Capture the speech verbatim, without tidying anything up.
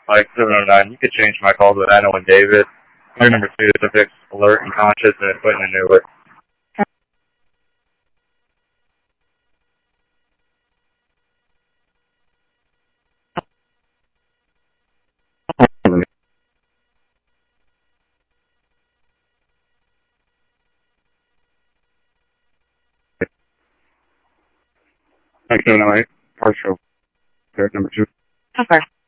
like seven oh nine. You could change my call to Anna and David. Flight number two is to fix alert and conscious and put in a new one. Like seven oh eight, partial, number two. Okay.